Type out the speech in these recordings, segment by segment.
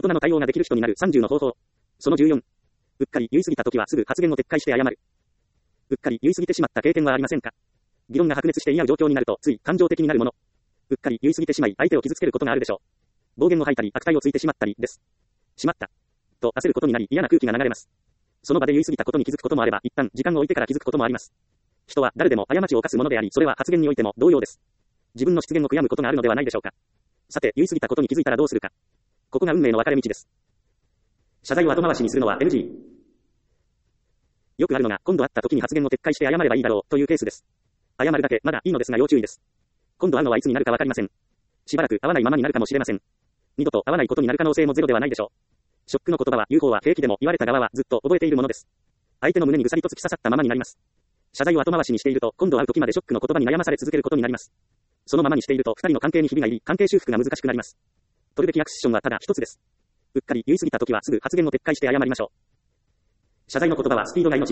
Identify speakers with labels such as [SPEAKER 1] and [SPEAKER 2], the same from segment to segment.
[SPEAKER 1] 人の対応ができる人になる30の方法。その14。うっかり言い過ぎたときはすぐ発言を撤回して謝る。うっかり言い過ぎてしまった経験はありませんか？議論が白熱して言い合う状況になるとつい感情的になるもの。うっかり言い過ぎてしまい相手を傷つけることがあるでしょう。暴言を吐いたり悪態をついてしまったりです。しまった。と焦ることになり嫌な空気が流れます。その場で言い過ぎたことに気づくこともあれば一旦時間を置いてから気づくこともあります。人は誰でも過ちを犯すものであり、それは発言においても同様です。自分の失言を悔やむことがあるのではないでしょうか。さて、言い過ぎたことに気づいたらどうするか。ここが運命の分かれ道です。謝罪を後回しにするのは NG。よくあるのが、今度会った時に発言を撤回して謝ればいいだろうというケースです。謝るだけまだいいのですが要注意です。今度会うのはいつになるかわかりません。しばらく会わないままになるかもしれません。二度と会わないことになる可能性もゼロではないでしょう。ショックの言葉は言う方は平気でも言われた側はずっと覚えているものです。相手の胸にぐさりと突き刺さったままになります。謝罪を後回しにしていると、今度会う時までショックの言葉に悩まされ続けることになります。そのままにしていると、二人の関係にひびが入り、関係修復が難しくなります。取るべきアクションはただ一つです。うっかり言い過ぎた時はすぐ発言を撤回して謝りましょう。謝罪の言葉はスピードが命。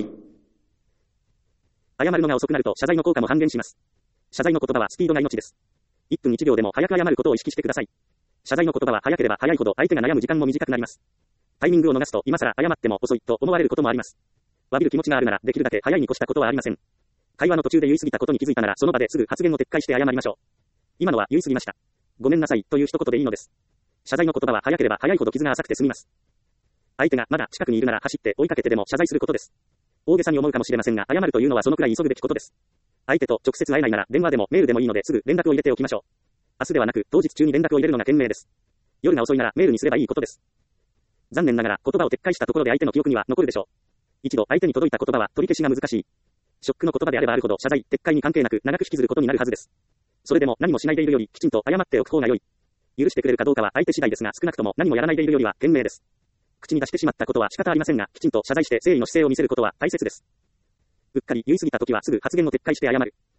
[SPEAKER 1] 謝るのが遅くなると謝罪の効果も半減します。謝罪の言葉はスピードが命です。1分1秒でも早く謝ることを意識してください。謝罪の言葉は早ければ早いほど相手が悩む時間も短くなります。タイミングを逃すと今更謝っても遅いと思われることもあります。詫びる気持ちがあるならできるだけ早いに越したことはありません。会話の途中で言い過ぎたことに気づいたならその場ですぐ発言を撤回して謝りましょう。今のは言い過ぎました。ごめんなさいという一言でいいのです。謝罪の言葉は早ければ早いほど傷が浅くて済みます。相手がまだ近くにいるなら走って追いかけてでも謝罪することです。大げさに思うかもしれませんが謝るというのはそのくらい急ぐべきことです。相手と直接会えないなら電話でもメールでもいいのですぐ連絡を入れておきましょう。明日ではなく当日中に連絡を入れるのが賢明です。夜が遅いならメールにすればいいことです。残念ながら言葉を撤回したところで相手の記憶には残るでしょう。一度相手に届いた言葉は取り消しが難しい。ショックの言葉であればあるほど謝罪、撤回に関係なく長く引きずることになるはずです。それでも何もしないでいるよりきちんと謝っておく方が良い。許してくれるかどうかは相手次第ですが少なくとも何もやらないでいるよりは賢明です。口に出してしまったことは仕方ありませんがきちんと謝罪して誠意の姿勢を見せることは大切です。うっかり言い過ぎた時はすぐ発言を撤回して謝る。